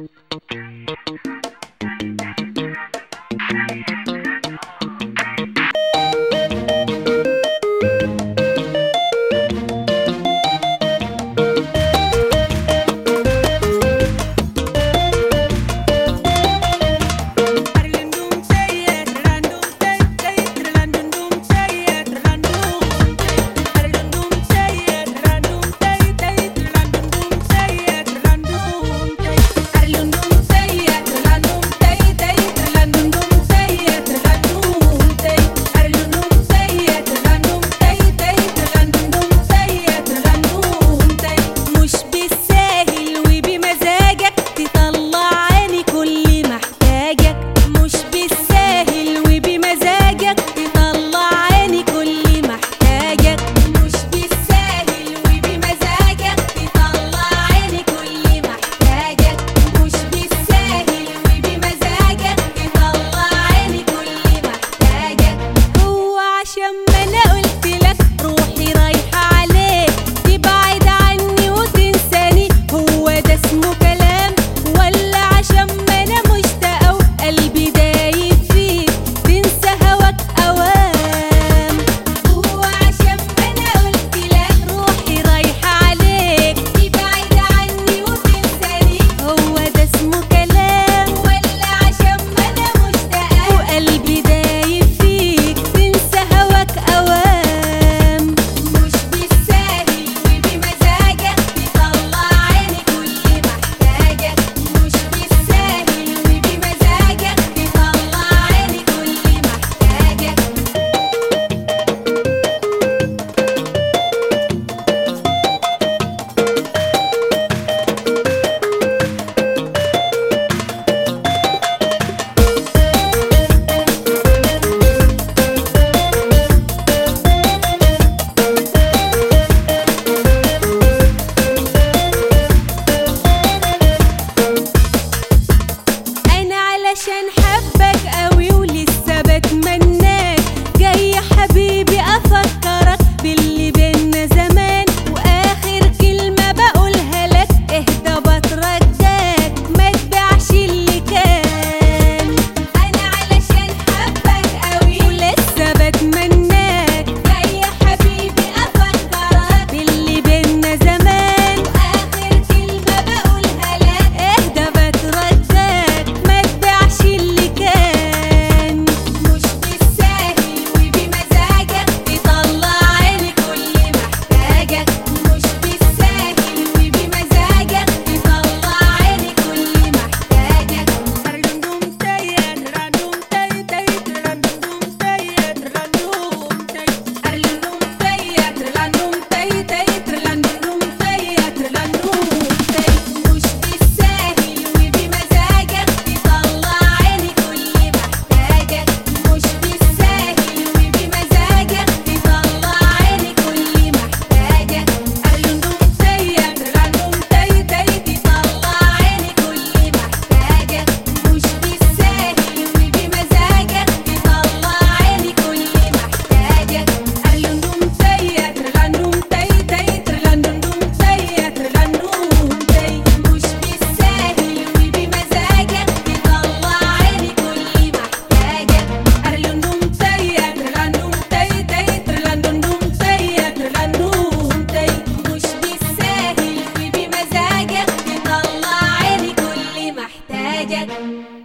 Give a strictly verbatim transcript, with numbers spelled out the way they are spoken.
عشان حبك قوي ولسه بتمناك، جاي حبيبي افكرك باللي بينا زمان، واخر كلمة بقولها لك اهدى بترجاك ما تبيعش اللي كان. انا علشان حبك قوي ولسه بتمناك، جاي حبيبي افكرك باللي بينا زمان، واخر كلمة بقولها لك اهدى بترجاك ما تبيعش اللي كان. مش بالساهل وبمزاجك تطلع عيني كل محتاجك، مش بالساهل وبمزاجك تطلع عيني كل محتاجك. رندوم تاير رندوم تاي تاي رندوم تاير رندوم تاي رندوم تاير رندوم تاي تاي رندوم تاير رندوم تاي. مش بالساهل وبمزاجك تطلع عيني كل محتاجك، مش بالساهل وبمزاجك تطلع عيني كل محتاجك. رندوم تاير رندوم تاي تاي تطلع عيني كل محتاجك، مش بالساهل وبمزاجك تطلع عيني كل محتاجك. رندوم تاير رندوم تاي تاي رندوم تاير رندوم تاي. مش بالساهل وبمزاجك تطلع عيني كل محتاجك. رندوم تاير رندوم تاي تاي رندوم تاير رندوم تاي. مش بالساهل وبمزاجك تطلع عيني كل محتاجك.